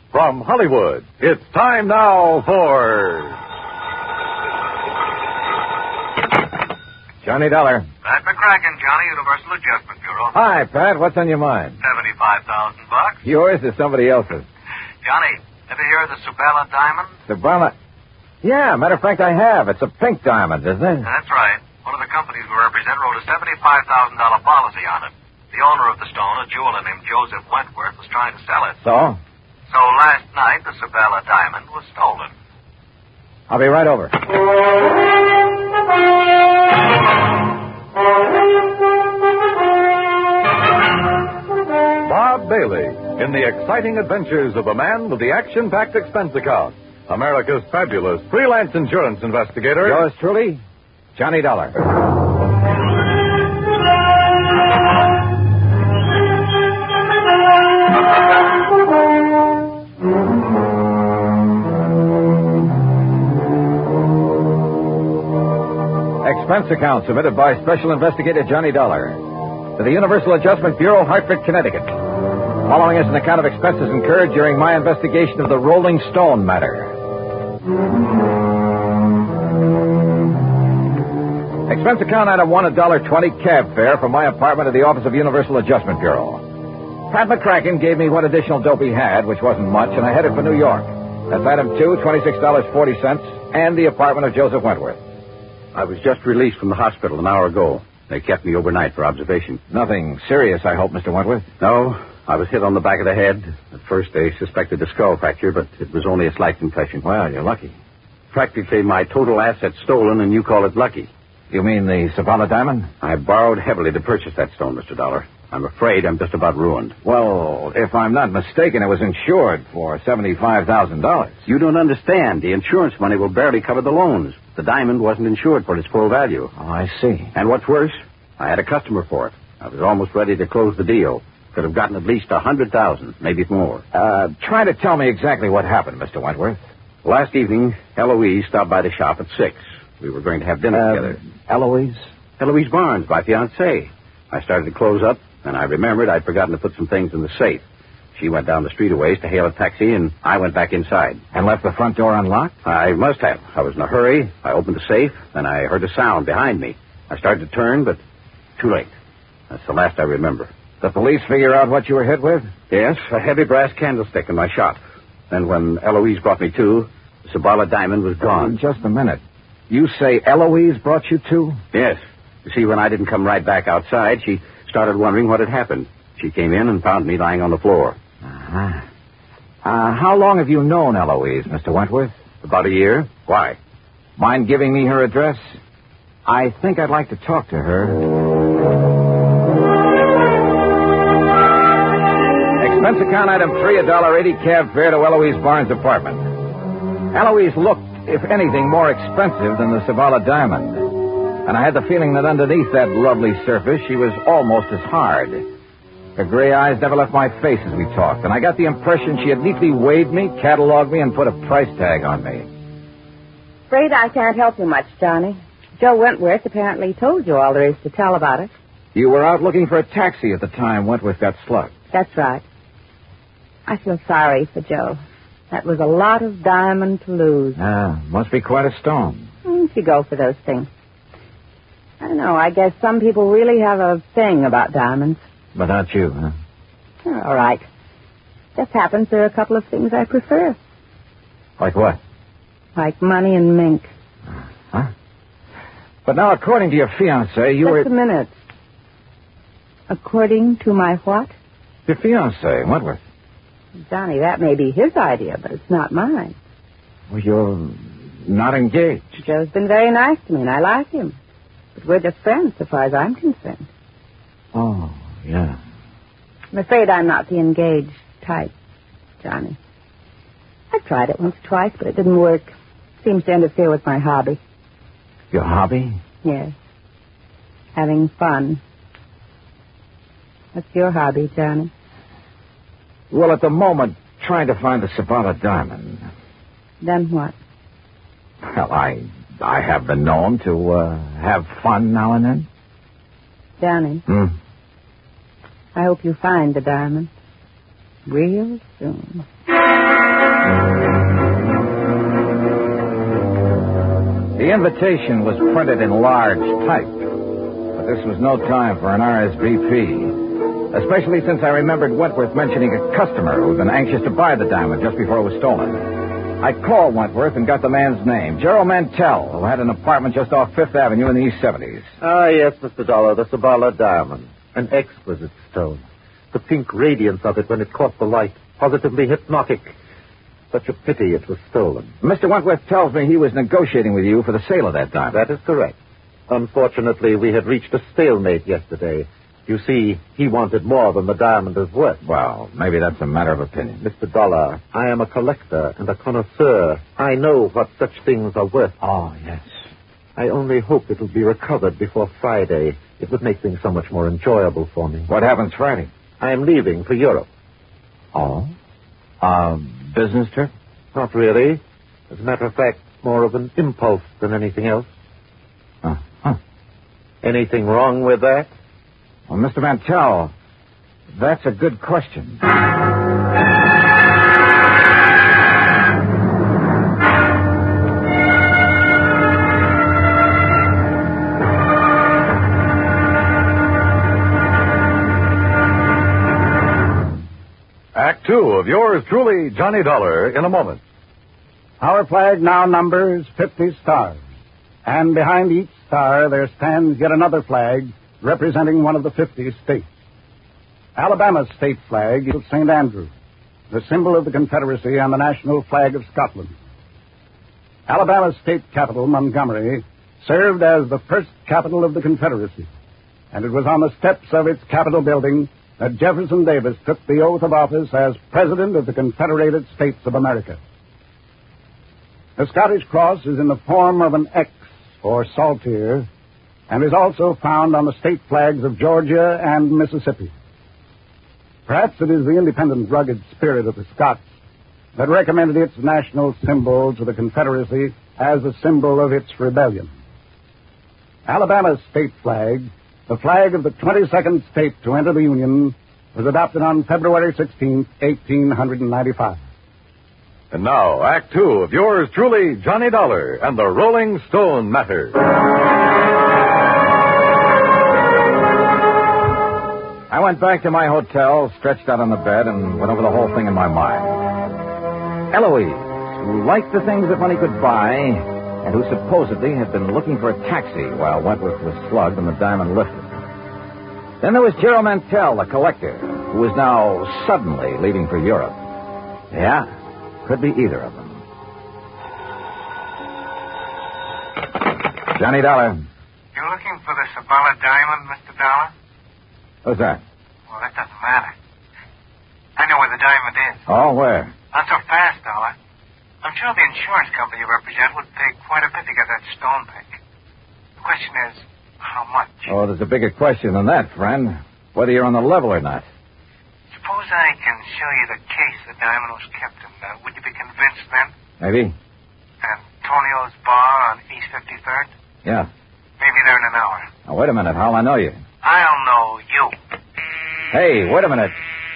From Hollywood, it's time now for... Johnny Dollar. Pat McCracken, Johnny, Universal Adjustment Bureau. Hi, Pat. What's on your mind? $75,000. Yours or somebody else's? Johnny, ever hear of the Sabella Diamond? Sabella? Yeah, matter of fact, I have. It's a pink diamond, isn't it? That's right. One of the companies we represent wrote a $75,000 policy on it. The owner of the stone, a jeweler named Joseph Wentworth, was trying to sell it. So? So last night, the Sabella Diamond was stolen. I'll be right over. Bob Bailey in the exciting adventures of the man with the action-packed expense account. America's fabulous freelance insurance investigator. Yours truly, Johnny Dollar. Expense account submitted by Special Investigator Johnny Dollar to the Universal Adjustment Bureau, Hartford, Connecticut. Following is an account of expenses incurred during my investigation of the Rolling Stone matter. Expense account item 1, $1.20 cab fare from my apartment to the office of Universal Adjustment Bureau. Pat McCracken gave me what additional dope he had, which wasn't much, and I headed for New York. That's item 2, $26.40, and the apartment of Joseph Wentworth. I was just released from the hospital an hour ago. They kept me overnight for observation. Nothing serious, I hope, Mr. Wentworth? No, I was hit on the back of the head. At first, they suspected a skull fracture, but it was only a slight concussion. Well, you're lucky. Practically my total assets stolen, and you call it lucky. You mean the Sabella Diamond? I borrowed heavily to purchase that stone, Mr. Dollar. I'm afraid I'm just about ruined. Well, if I'm not mistaken, it was insured for $75,000. You don't understand. The insurance money will barely cover the loans. The diamond wasn't insured for its full value. Oh, I see. And what's worse, I had a customer for it. I was almost ready to close the deal. Could have gotten at least $100,000, maybe more. Try to tell me exactly what happened, Mr. Wentworth. Last evening, Eloise stopped by the shop at 6. We were going to have dinner together. Eloise? Eloise Barnes, my fiancée. I started to close up, and I remembered I'd forgotten to put some things in the safe. She went down the street a ways to hail a taxi, and I went back inside. And left the front door unlocked? I must have. I was in a hurry. I opened the safe, then I heard a sound behind me. I started to turn, but too late. That's the last I remember. The police figure out what you were hit with? Yes, a heavy brass candlestick in my shop. Then when Eloise brought me to, the Sabella Diamond was gone. Just a minute. You say Eloise brought you to? Yes. You see, when I didn't come right back outside, she started wondering what had happened. She came in and found me lying on the floor. Uh-huh. How long have you known Eloise, Mr. Wentworth? About a year. Why? Mind giving me her address? I think I'd like to talk to her. Expense account item 3, $1.80 cab fare to Eloise Barnes' apartment. Eloise looked, if anything, more expensive than the Sabella Diamond. And I had the feeling that underneath that lovely surface, she was almost as hard. Her gray eyes never left my face as we talked, and I got the impression she had neatly weighed me, cataloged me, and put a price tag on me. Afraid I can't help you much, Johnny. Joe Wentworth apparently told you all there is to tell about it. You were out looking for a taxi at the time Wentworth got slugged. That's right. I feel sorry for Joe. That was a lot of diamond to lose. Must be quite a stone. If you go for those things. I don't know. I guess some people really have a thing about diamonds. But not you, huh? All right. Just happens there are a couple of things I prefer. Like what? Like money and mink. Huh? But now, according to your fiancé, you were... Just a minute. According to my what? Your fiancé, Wentworth. Johnny, that may be his idea, but it's not mine. Well, you're not engaged. Joe's been very nice to me, and I like him. But we're just friends, so far as I'm concerned. Oh, yeah. I'm afraid I'm not the engaged type, Johnny. I tried it once or twice, but it didn't work. Seems to interfere with my hobby. Your hobby? Yes. Having fun. What's your hobby, Johnny? Well, at the moment, trying to find the Sabella Diamond. Then what? Well, I have been known to have fun now and then. Johnny. I hope you find the diamond real soon. The invitation was printed in large type, but this was no time for an RSVP, especially since I remembered Wentworth mentioning a customer who had been anxious to buy the diamond just before it was stolen. I called Wentworth and got the man's name, Gerald Mantell, who had an apartment just off Fifth Avenue in the East 70s. Ah, yes, Mr. Dollar, the Sabala diamond. An exquisite stone. The pink radiance of it when it caught the light. Positively hypnotic. Such a pity it was stolen. Mr. Wentworth tells me he was negotiating with you for the sale of that diamond. That is correct. Unfortunately, we had reached a stalemate yesterday. You see, he wanted more than the diamond is worth. Well, maybe that's a matter of opinion. Mr. Dollar, I am a collector and a connoisseur. I know what such things are worth. Oh, yes. I only hope it will be recovered before Friday. It would make things so much more enjoyable for me. What happens Friday? I am leaving for Europe. Oh? Business trip? Not really. As a matter of fact, more of an impulse than anything else. Anything wrong with that? Well, Mr. Mantell, that's a good question. Act two of yours truly, Johnny Dollar, in a moment. Our flag now numbers 50 stars. And behind each star there stands yet another flag representing one of the 50 states. Alabama's state flag is St. Andrew, the symbol of the Confederacy and the national flag of Scotland. Alabama's state capital, Montgomery, served as the first capital of the Confederacy, and it was on the steps of its Capitol building that Jefferson Davis took the oath of office as President of the Confederated States of America. The Scottish cross is in the form of an X, or saltire, and is also found on the state flags of Georgia and Mississippi. Perhaps it is the independent, rugged spirit of the Scots that recommended its national symbol to the Confederacy as a symbol of its rebellion. Alabama's state flag, the flag of the 22nd state to enter the Union, was adopted on February 16, 1895. And now, Act two of yours truly, Johnny Dollar and the Rolling Stone Matter. I went back to my hotel, stretched out on the bed, and went over the whole thing in my mind. Eloise, who liked the things that money could buy, and who supposedly had been looking for a taxi while Wentworth was slugged and the diamond lifted. Then there was Gerald Mantell, the collector, who was now suddenly leaving for Europe. Yeah, could be either of them. Johnny Dollar. You looking for the Sabala diamond, Mr. Dollar? Who's that? Well, that doesn't matter. I know where the diamond is. Oh, where? Not so fast, Dollar. I'm sure the insurance company you represent would pay quite a bit to get that stone back. The question is, how much? Oh, there's a bigger question than that, friend. Whether you're on the level or not. Suppose I can show you the case the diamond was kept in. Would you be convinced then? Maybe. Antonio's bar on East 53rd? Yeah. Maybe there in an hour. Now, wait a minute. How'll I know you? I'll know you. Hey, wait a minute.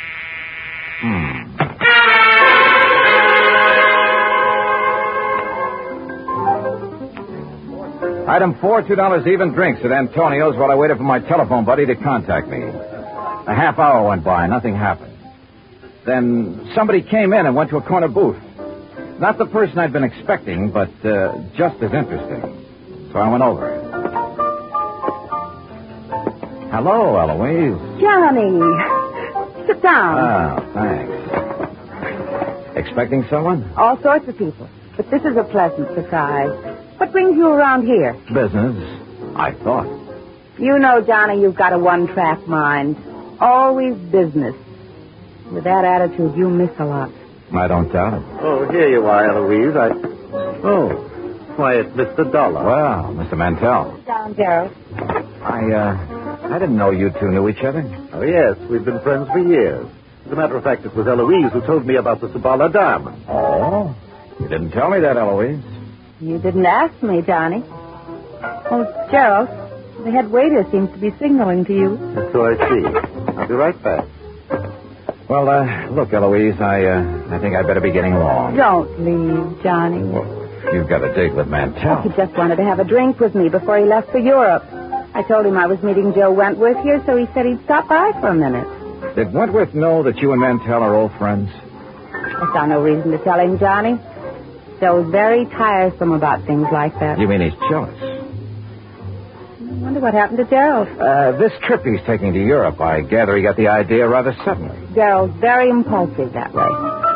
Item 4, $2 even drinks at Antonio's while I waited for my telephone buddy to contact me. A half hour went by. Nothing happened. Then somebody came in and went to a corner booth. Not the person I'd been expecting, but just as interesting. So I went over. Hello, Eloise. Johnny, sit down. Oh, thanks. Expecting someone? All sorts of people. But this is a pleasant surprise. What brings you around here? Business, I thought. You know, Johnny, you've got a one-track mind. Always business. With that attitude, you miss a lot. I don't doubt it. Oh, here you are, Eloise. Oh, why, it's Mr. Dollar. Well, Mr. Mantell. Sit down, Gerald. I didn't know you two knew each other. Oh, yes, we've been friends for years. As a matter of fact, it was Eloise who told me about the Sabala diamond. Oh? You didn't tell me that, Eloise. You didn't ask me, Johnny. Oh, Gerald, the head waiter seems to be signaling to you. So I see. I'll be right back. Well, look, Eloise, I think I'd better be getting along. Don't leave, Johnny. Well, you've got a date with Mantell. He just wanted to have a drink with me before he left for Europe. I told him I was meeting Joe Wentworth here, so he said he'd stop by for a minute. Did Wentworth know that you and Mantell are old friends? I saw no reason to tell him, Johnny. Joe's very tiresome about things like that. You mean he's jealous? I wonder what happened to Gerald. This trip he's taking to Europe, I gather he got the idea rather suddenly. Gerald's very impulsive that way.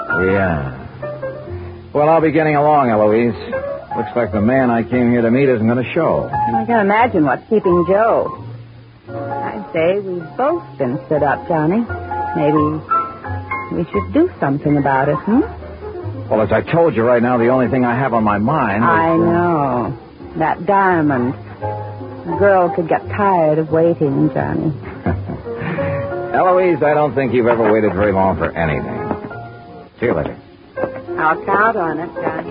Yeah. Well, I'll be getting along, Eloise. Looks like the man I came here to meet isn't going to show. I can imagine what's keeping Joe. I'd say we've both been stood up, Johnny. Maybe we should do something about it, Well, as I told you right now, the only thing I have on my mind is... I know. That diamond. The girl could get tired of waiting, Johnny. Eloise, I don't think you've ever waited very long for anything. See you later. I'll count on it, Johnny.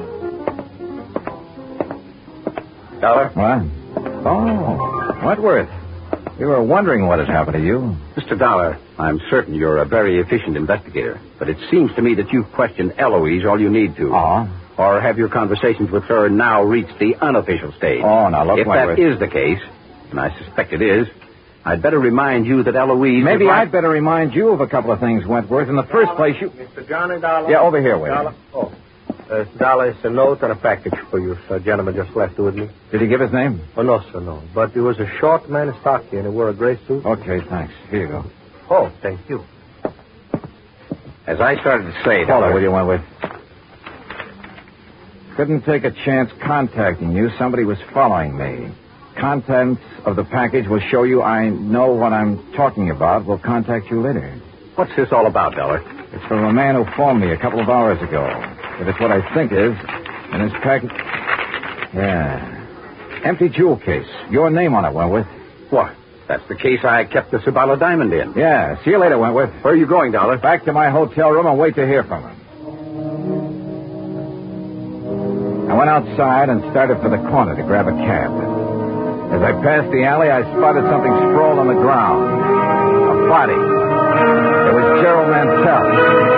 Dollar? What? Oh, Wentworth. We were wondering what had happened to you. Mr. Dollar, I'm certain you're a very efficient investigator, but it seems to me that you've questioned Eloise all you need to. Or have your conversations with her now reached the unofficial stage? Oh, now look, if Wentworth. that is the case, and I suspect it is, I'd better remind you that Eloise... Maybe I'd better remind you of a couple of things, Wentworth. In the first place, you... Mr. Johnny Dollar? Yeah, over here, wait. Dollar, it's a note and a package for you. A gentleman just left it with me. Did he give his name? Oh, no, sir, no. But he was a short man, stocky, and he wore a gray suit. Okay, thanks. Here you go. Oh, thank you. As I started to say, Hold Dollar... on, will you, Wentworth? Couldn't take a chance contacting you. Somebody was following me. Contents of the package will show you I know what I'm talking about. We'll contact you later. What's this all about, Dollar? It's from a man who phoned me a couple of hours ago. But it's what I think is in his package. Yeah. Empty jewel case. Your name on it, Wentworth. What? That's the case I kept the Sabala diamond in. Yeah. See you later, Wentworth. Where are you going, Dollar? Back to my hotel room and wait to hear from him. I went outside and started for the corner to grab a cab. As I passed the alley, I spotted something sprawled on the ground. A body. It was Gerald Mantell.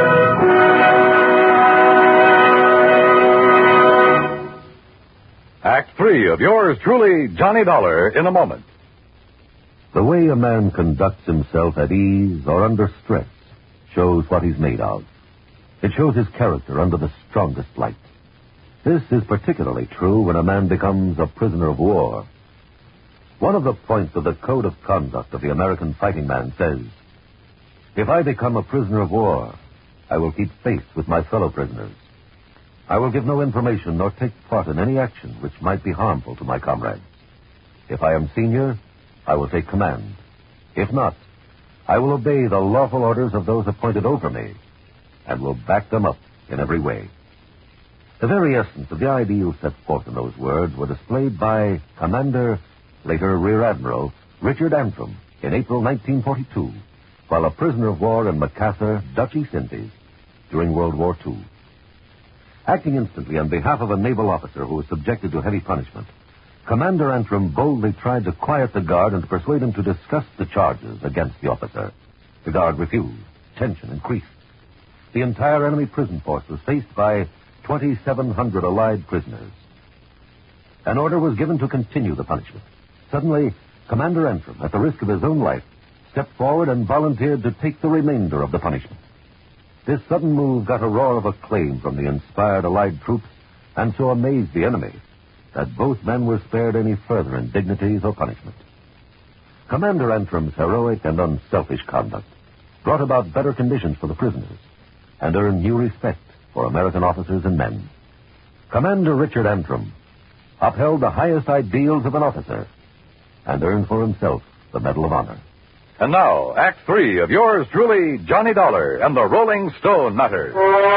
Act 3 of yours truly, Johnny Dollar, in a moment. The way a man conducts himself at ease or under stress shows what he's made of. It shows his character under the strongest light. This is particularly true when a man becomes a prisoner of war. One of the points of the Code of Conduct of the American fighting man says, "If I become a prisoner of war, I will keep faith with my fellow prisoners. I will give no information nor take part in any action which might be harmful to my comrades. If I am senior, I will take command. If not, I will obey the lawful orders of those appointed over me and will back them up in every way." The very essence of the ideals set forth in those words were displayed by Commander, later Rear Admiral, Richard Antrim in April 1942, while a prisoner of war in Macassar, Dutch East Indies, during World War II. Acting instantly on behalf of a naval officer who was subjected to heavy punishment, Commander Antrim boldly tried to quiet the guard and to persuade him to discuss the charges against the officer. The guard refused. Tension increased. The entire enemy prison force was faced by 2,700 Allied prisoners. An order was given to continue the punishment. Suddenly, Commander Antrim, at the risk of his own life, stepped forward and volunteered to take the remainder of the punishment. This sudden move got a roar of acclaim from the inspired Allied troops and so amazed the enemy that both men were spared any further indignities or punishment. Commander Antrim's heroic and unselfish conduct brought about better conditions for the prisoners and earned new respect for American officers and men. Commander Richard Antrim upheld the highest ideals of an officer and earned for himself the Medal of Honor. And now, Act 3 of yours truly, Johnny Dollar and the Rolling Stone Matters.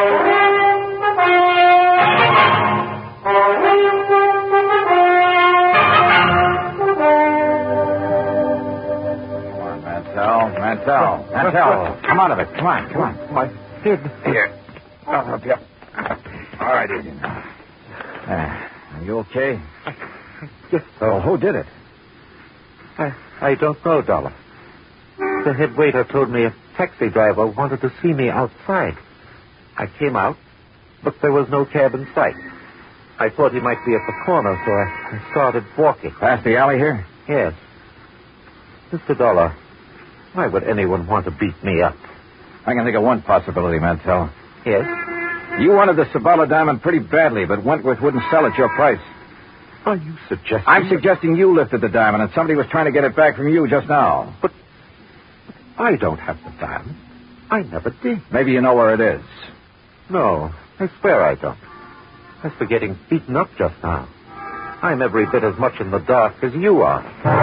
Mantell. Come out of it. Come on. My head. Here. I'll help you. All right, easy now. Are you okay? Yes. So, who did it? I don't know, Dollar. The head waiter told me a taxi driver wanted to see me outside. I came out, but there was no cab in sight. I thought he might be at the corner, so I started walking. Past the alley here? Yes. Mr. Dollar, why would anyone want to beat me up? I can think of one possibility, Mantell. Yes? You wanted the Sabala diamond pretty badly, but Wentworth wouldn't sell at your price. Are you suggesting... I'm suggesting you lifted the diamond and somebody was trying to get it back from you just now. But I don't have the diamond. I never did. Maybe you know where it is. No, I swear I don't. As for getting beaten up just now, I'm every bit as much in the dark as you are.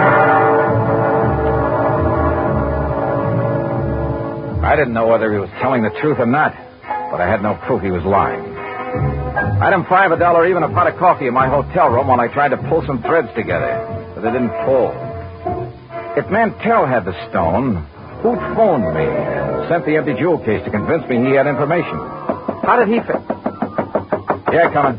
I didn't know whether he was telling the truth or not, but I had no proof he was lying. I'd him $5 even a pot of coffee in my hotel room while I tried to pull some threads together, but they didn't pull. If Mantell had the stone, who'd phoned me and sent the empty jewel case to convince me he had information? How did he fit? Yeah, coming.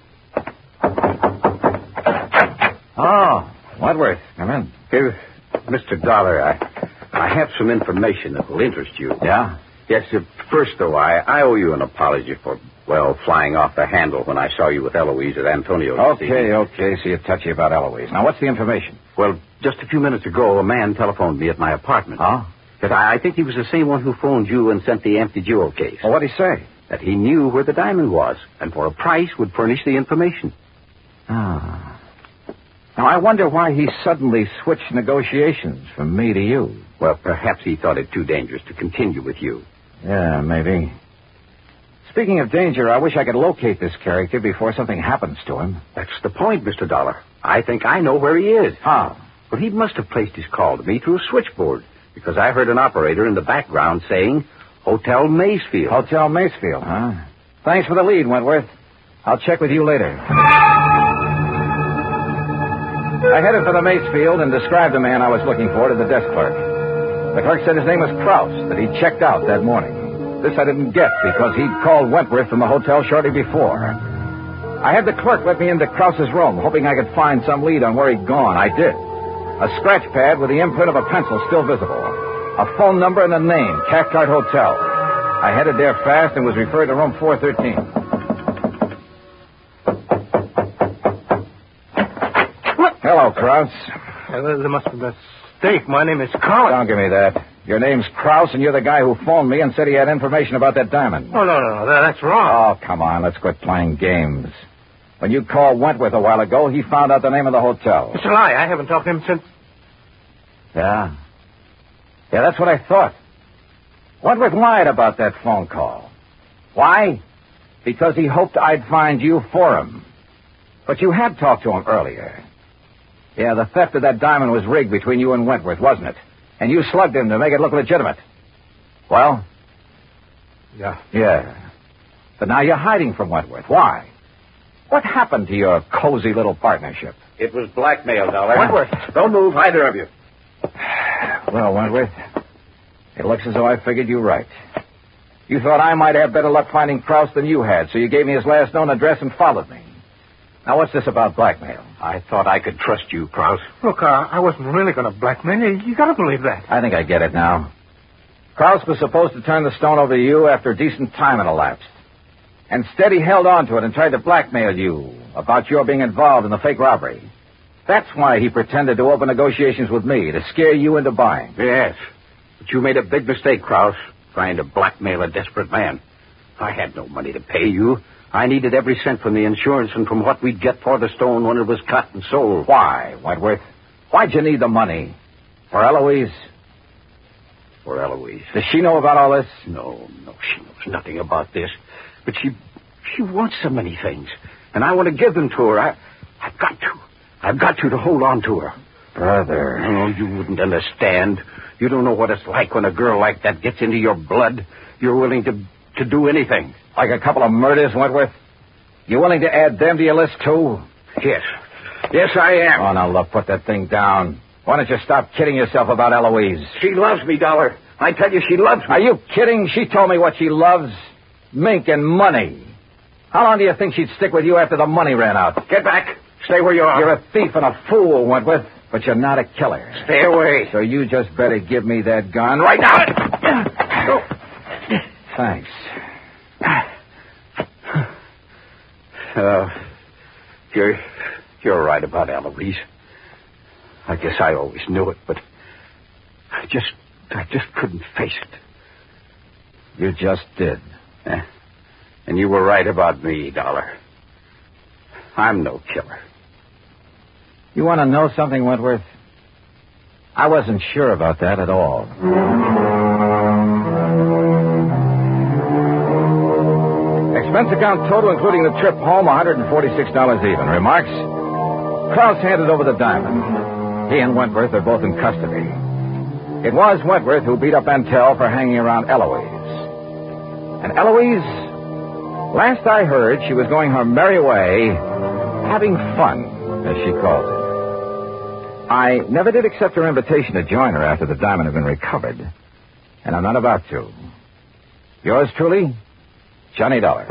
Oh, Wentworth, come in. Here, Mr. Dollar, I have some information that will interest you. Yeah? Yes, first, though, I owe you an apology for, flying off the handle when I saw you with Eloise at Antonio's. Okay, so you're touchy about Eloise. Now, what's the information? Well, just a few minutes ago, a man telephoned me at my apartment. Oh? That I think he was the same one who phoned you and sent the empty jewel case. Well, what'd he say? That he knew where the diamond was, and for a price would furnish the information. Ah. Now, I wonder why he suddenly switched negotiations from me to you. Well, perhaps he thought it too dangerous to continue with you. Yeah, maybe. Speaking of danger, I wish I could locate this character before something happens to him. That's the point, Mr. Dollar. I think I know where he is. How? Well, he must have placed his call to me through a switchboard, because I heard an operator in the background saying, Hotel Macefield. Hotel Macefield, huh? Thanks for the lead, Wentworth. I'll check with you later. I headed for the Macefield and described the man I was looking for to the desk clerk. The clerk said his name was Krause, that he'd checked out that morning. This I didn't get because he'd called Wentworth from the hotel shortly before. I had the clerk let me into Krause's room, hoping I could find some lead on where he'd gone. I did. A scratch pad with the imprint of a pencil still visible. A phone number and a name, Cathcart Hotel. I headed there fast and was referred to room 413. What? Hello, Krause. There must be a mistake. My name is Krause. Don't give me that. Your name's Krause, and you're the guy who phoned me and said he had information about that diamond. Oh, no. That's wrong. Oh, come on. Let's quit playing games. When you called Wentworth a while ago, he found out the name of the hotel. It's a lie. I haven't talked to him since... Yeah, that's what I thought. Wentworth lied about that phone call. Why? Because he hoped I'd find you for him. But you had talked to him earlier. Yeah, the theft of that diamond was rigged between you and Wentworth, wasn't it? And you slugged him to make it look legitimate. Well? Yeah. Yeah. But now you're hiding from Wentworth. Why? What happened to your cozy little partnership? It was blackmail, Dollar. Wentworth! Don't move, either of you. Well, Wentworth, it looks as though I figured you right. You thought I might have better luck finding Krause than you had, so you gave me his last known address and followed me. Now, what's this about blackmail? I thought I could trust you, Krause. Look, I wasn't really going to blackmail you. You got to believe that. I think I get it now. Krause was supposed to turn the stone over to you after a decent time had elapsed. Instead, he held on to it and tried to blackmail you about your being involved in the fake robbery. That's why he pretended to open negotiations with me, to scare you into buying. Yes, but you made a big mistake, Krause, trying to blackmail a desperate man. I had no money to pay you. I needed every cent from the insurance and from what we'd get for the stone when it was cut and sold. Why, Wentworth? Why'd you need the money? For Eloise? For Eloise. Does she know about all this? No, she knows nothing about this. But she wants so many things, and I want to give them to her. I've got to hold on to her. Brother. Oh, you wouldn't understand. You don't know what it's like when a girl like that gets into your blood. You're willing to do anything. Like a couple of murders, Wentworth? You willing to add them to your list, too? Yes, I am. Oh, now, look, put that thing down. Why don't you stop kidding yourself about Eloise? She loves me, Dollar. I tell you, she loves me. Are you kidding? She told me what she loves. Mink and money. How long do you think she'd stick with you after the money ran out? Get back. Stay where you are. You're a thief and a fool, Wentworth. but you're not a killer. Stay away. So you just better give me that gun right now. Thanks. You're right about Eloise. I guess I always knew it, but I just couldn't face it. You just did. And you were right about me, Dollar. I'm no killer. You want to know something, Wentworth? I wasn't sure about that at all. Expense account total, including the trip home, $146 even. Remarks? Krause handed over the diamond. He and Wentworth are both in custody. It was Wentworth who beat up Mantell for hanging around Eloise. And Eloise, last I heard, she was going her merry way, having fun, as she called it. I never did accept her invitation to join her after the diamond had been recovered. And I'm not about to. Yours truly, Johnny Dollar.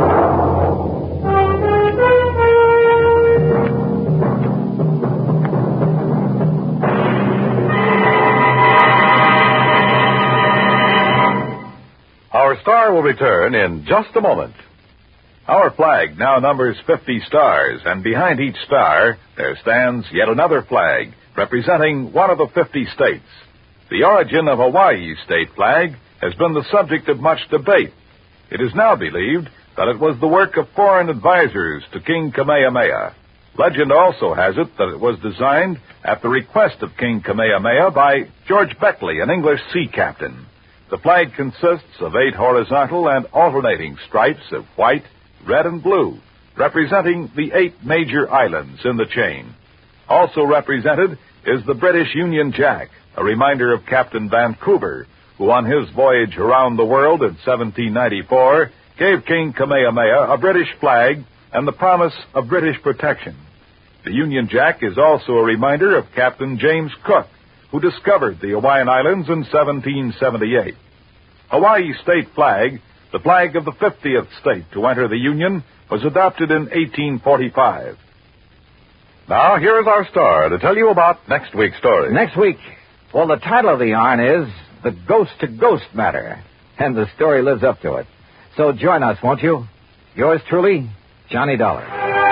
Our star will return in just a moment. Our flag now numbers 50 stars, and behind each star there stands yet another flag representing one of the 50 states. The origin of Hawaii's state flag has been the subject of much debate. It is now believed that it was the work of foreign advisors to King Kamehameha. Legend also has it that it was designed at the request of King Kamehameha by George Beckley, an English sea captain. The flag consists of 8 horizontal and alternating stripes of white, red, and blue, representing the 8 major islands in the chain. Also represented is the British Union Jack, a reminder of Captain Vancouver, who on his voyage around the world in 1794 gave King Kamehameha a British flag and the promise of British protection. The Union Jack is also a reminder of Captain James Cook, who discovered the Hawaiian Islands in 1778. Hawaii's state flag, the flag of the 50th state to enter the Union, was adopted in 1845. Now, here is our star to tell you about next week's story. Next week, well, the title of the yarn is The Ghost-to-Ghost Matter, and the story lives up to it. So join us, won't you? Yours truly, Johnny Dollar.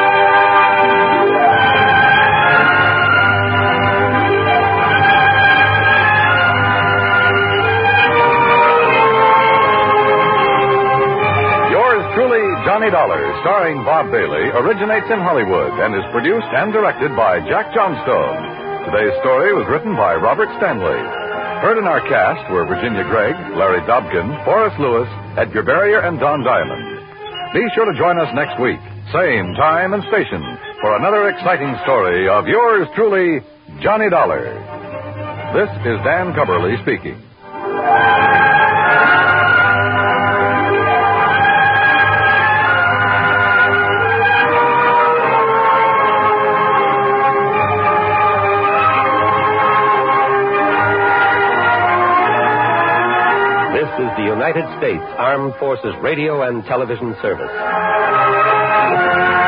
Johnny Dollar, starring Bob Bailey, originates in Hollywood and is produced and directed by Jack Johnstone. Today's story was written by Robert Stanley. Heard in our cast were Virginia Gregg, Larry Dobkin, Forrest Lewis, Edgar Barrier, and Don Diamond. Be sure to join us next week, same time and station, for another exciting story of yours truly, Johnny Dollar. This is Dan Cubberly speaking. This is the United States Armed Forces Radio and Television Service.